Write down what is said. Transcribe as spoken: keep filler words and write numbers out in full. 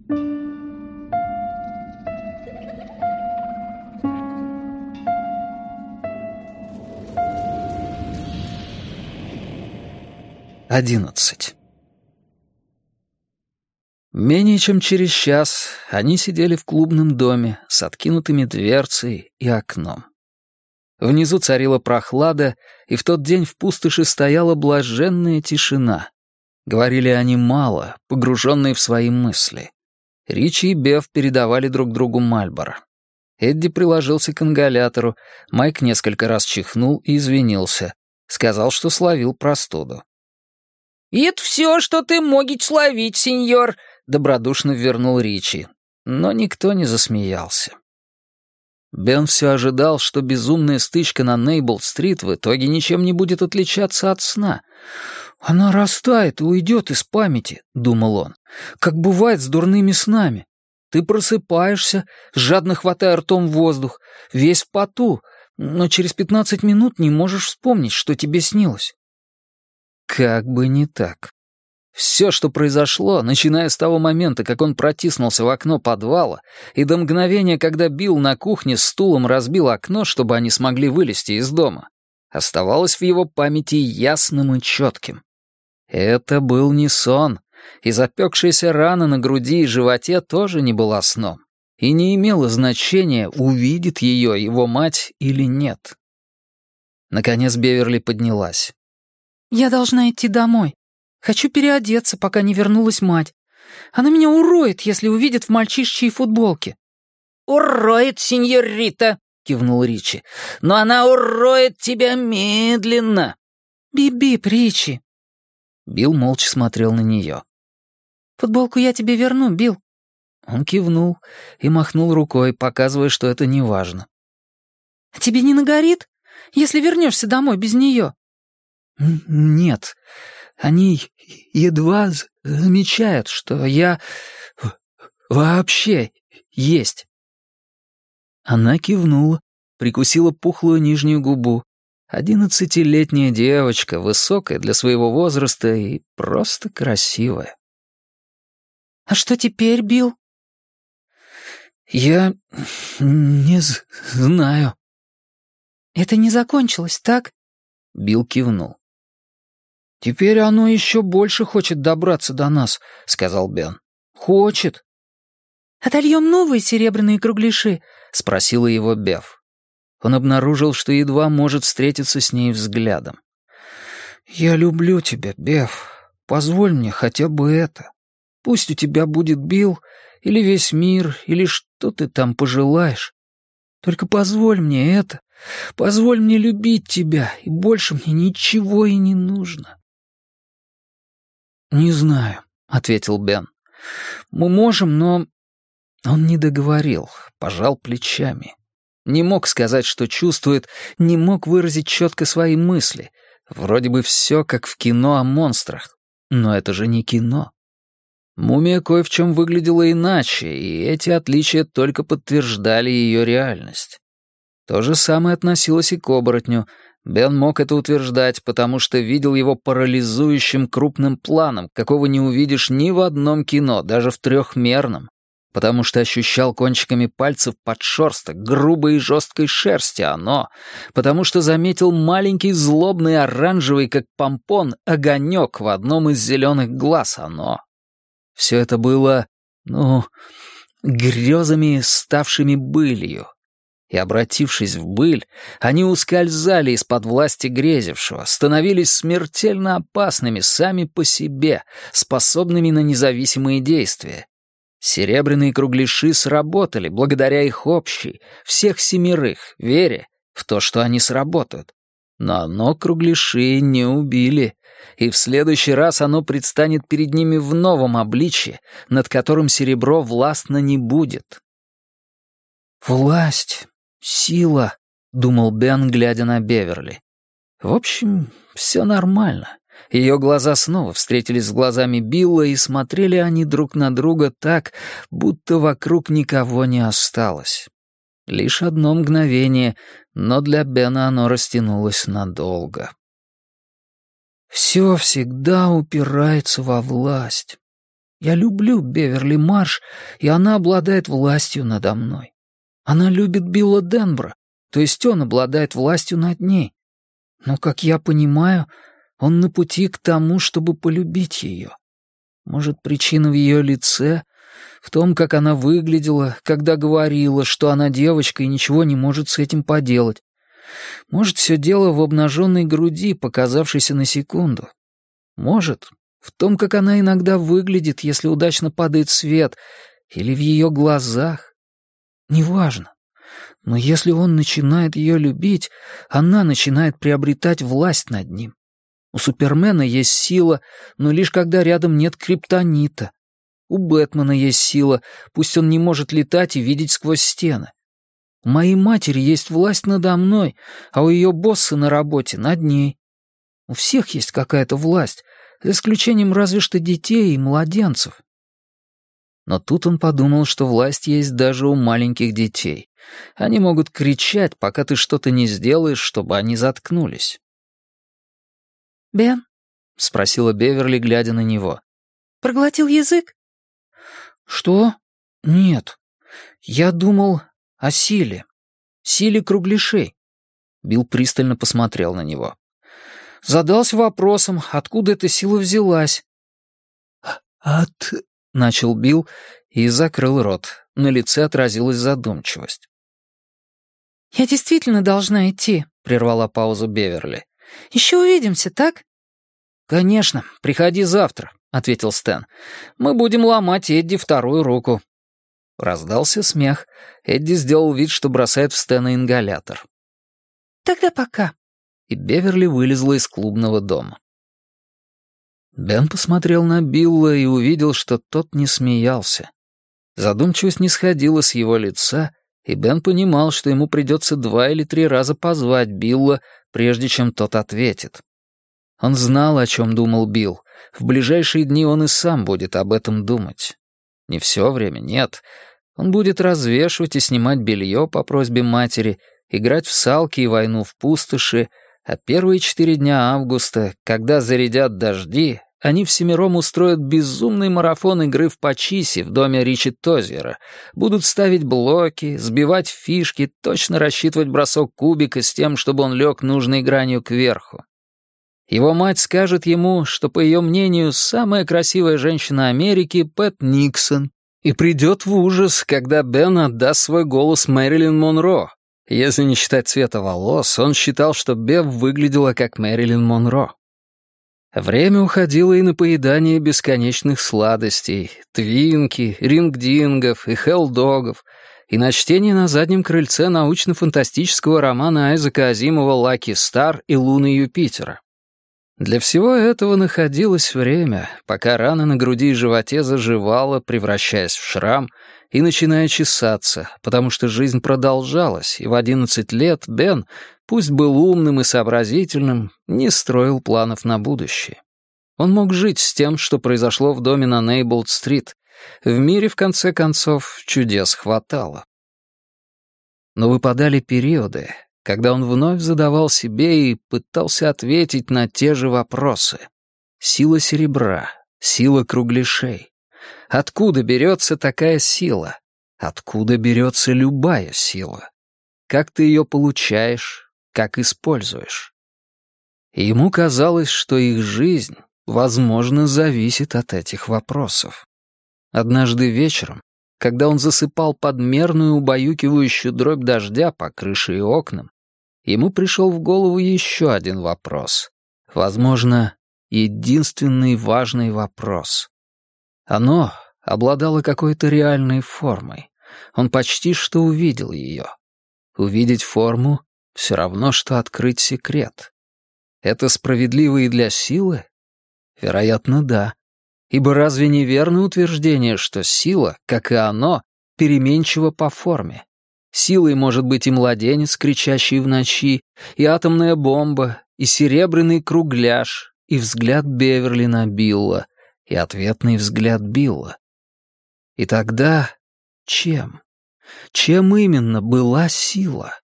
Одиннадцать. Менее чем через час они сидели в клубном доме с откинутыми дверцей и окном. Внизу царила прохлада, и в тот день в пустоши стояла блаженная тишина. Говорили они мало, погруженные в свои мысли. Ричи и Бев передавали друг другу Мальборо. Эдди приложился к ингалятору, Майк несколько раз чихнул и извинился. Сказал, что словил простуду. «И это все, что ты могешь словить, сеньор», — добродушно вернул Ричи. Но никто не засмеялся. Бен все ожидал, что безумная стычка на Нейбл-стрит в итоге ничем не будет отличаться от сна. «Она растает и уйдет из памяти», — думал он, — «как бывает с дурными снами. Ты просыпаешься, жадно хватая ртом воздух, весь в поту, но через пятнадцать минут не можешь вспомнить, что тебе снилось». Как бы не так. Все, что произошло, начиная с того момента, как он протиснулся в окно подвала, и до мгновения, когда Билл на кухне с стулом разбил окно, чтобы они смогли вылезти из дома, оставалось в его памяти ясным и четким. Это был не сон, и запекшаяся рана на груди и животе тоже не была сном, и не имело значения, увидит ее его мать или нет. Наконец Беверли поднялась. «Я должна идти домой. Хочу переодеться, пока не вернулась мать. Она меня уроет, если увидит в мальчишечьей футболке». «Уроет, сеньорита», — кивнул Ричи. «Но она уроет тебя медленно». «Бип-бип, Ричи». Билл молча смотрел на нее. «Футболку я тебе верну, Билл». Он кивнул и махнул рукой, показывая, что это не важно. «Тебе не нагорит, если вернешься домой без нее?» «Нет, они едва замечают, что я вообще есть». Она кивнула, прикусила пухлую нижнюю губу. Одиннадцатилетняя девочка, высокая для своего возраста и просто красивая. «А что теперь, Билл?» «Я не знаю». «Это не закончилось, так?» Билл кивнул. «Теперь оно еще больше хочет добраться до нас», — сказал Бен. «Хочет». «Отольем новые серебряные кругляши?» — спросила его Бев. Он обнаружил, что едва может встретиться с ней взглядом. «Я люблю тебя, Бев. Позволь мне хотя бы это. Пусть у тебя будет Билл, или весь мир, или что ты там пожелаешь. Только позволь мне это. Позволь мне любить тебя, и больше мне ничего и не нужно». «Не знаю», — ответил Бен. «Мы можем, но...» Он не договорил, пожал плечами. Не мог сказать, что чувствует, не мог выразить четко свои мысли. Вроде бы все как в кино о монстрах, но это же не кино. Мумия кое в чем выглядела иначе, и эти отличия только подтверждали ее реальность. То же самое относилось и к оборотню. Бен мог это утверждать, потому что видел его парализующим крупным планом, какого не увидишь ни в одном кино, даже в трехмерном, потому что ощущал кончиками пальцев подшерсток грубой и жесткой шерсти оно, потому что заметил маленький злобный оранжевый, как помпон, огонек в одном из зеленых глаз оно. Все это было, ну, грезами, ставшими былью. И, обратившись в быль, они ускользали из-под власти грезившего, становились смертельно опасными сами по себе, способными на независимые действия. Серебряные кругляши сработали благодаря их общей, всех семерых, вере в то, что они сработают. Но оно кругляши не убили, и в следующий раз оно предстанет перед ними в новом обличье, над которым серебро властно не будет. «Власть, сила», — думал Бен, глядя на Беверли. В общем, все нормально. Ее глаза снова встретились с глазами Билла, и смотрели они друг на друга так, будто вокруг никого не осталось. Лишь одно мгновение, но для Бена оно растянулось надолго. Все всегда упирается во власть. Я люблю Беверли Марш, и она обладает властью надо мной. Она любит Билла Денбро, то есть он обладает властью над ней. Но, как я понимаю, он на пути к тому, чтобы полюбить ее. Может, причина в ее лице, в том, как она выглядела, когда говорила, что она девочка и ничего не может с этим поделать. Может, все дело в обнаженной груди, показавшейся на секунду. Может, в том, как она иногда выглядит, если удачно падает свет, или в ее глазах. Неважно. Но если он начинает ее любить, она начинает приобретать власть над ним. У Супермена есть сила, но лишь когда рядом нет криптонита. У Бэтмена есть сила, пусть он не может летать и видеть сквозь стены. У моей матери есть власть надо мной, а у ее босса на работе над ней. У всех есть какая-то власть, за исключением разве что детей и младенцев. Но тут он подумал, что власть есть даже у маленьких детей. Они могут кричать, пока ты что-то не сделаешь, чтобы они заткнулись. «Бен?» — спросила Беверли, глядя на него. «Проглотил язык?» «Что? Нет. Я думал о силе. Силе кругляшей». Билл пристально посмотрел на него. Задался вопросом, откуда эта сила взялась. «От...» — начал Билл и закрыл рот. На лице отразилась задумчивость. «Я действительно должна идти», — прервала паузу Беверли. «Еще увидимся, так?» «Конечно, приходи завтра», — ответил Стэн. «Мы будем ломать Эдди вторую руку». Раздался смех. Эдди сделал вид, что бросает в Стэна ингалятор. «Тогда пока». И Беверли вылезла из клубного дома. Бен посмотрел на Билла и увидел, что тот не смеялся. Задумчивость не сходила с его лица, и Бен понимал, что ему придется два или три раза позвать Билла, прежде чем тот ответит. Он знал, о чем думал Билл. В ближайшие дни он и сам будет об этом думать. Не все время, нет. Он будет развешивать и снимать белье по просьбе матери, играть в салки и войну в пустоши, а первые четыре дня августа, когда зарядят дожди, они всемиром устроят безумный марафон игры в почиси в доме Ричи Тозьера, будут ставить блоки, сбивать фишки, точно рассчитывать бросок кубика с тем, чтобы он лег нужной гранью кверху. Его мать скажет ему, что, по ее мнению, самая красивая женщина Америки — Пэт Никсон, и придет в ужас, когда Бен отдаст свой голос Мэрилин Монро. Если не считать цвета волос, он считал, что Бев выглядела как Мэрилин Монро. Время уходило и на поедание бесконечных сладостей, твинки, рингдингов и хелл-догов, и на чтение на заднем крыльце научно-фантастического романа Айзека Азимова «Лаки Стар» и «Луны Юпитера». Для всего этого находилось время, пока рана на груди и животе заживала, превращаясь в шрам, и начиная чесаться, потому что жизнь продолжалась, и в одиннадцать лет Бен, пусть был умным и сообразительным, не строил планов на будущее. Он мог жить с тем, что произошло в доме на Нейболт-стрит. В мире, в конце концов, чудес хватало. Но выпадали периоды, когда он вновь задавал себе и пытался ответить на те же вопросы. Сила серебра, сила кругляшей. Откуда берется такая сила? Откуда берется любая сила? Как ты ее получаешь, как используешь? И ему казалось, что их жизнь, возможно, зависит от этих вопросов. Однажды вечером, когда он засыпал под мерную убаюкивающую дробь дождя по крыше и окнам, ему пришел в голову еще один вопрос. Возможно, единственный важный вопрос. Оно обладало какой-то реальной формой. Он почти что увидел ее. Увидеть форму — все равно, что открыть секрет. Это справедливо и для силы? Вероятно, да. Ибо разве не верно утверждение, что сила, как и оно, переменчива по форме? Силой может быть и младенец, кричащий в ночи, и атомная бомба, и серебряный кругляш, и взгляд Беверли на Билла, и ответный взгляд Билла. И тогда чем? Чем именно была сила?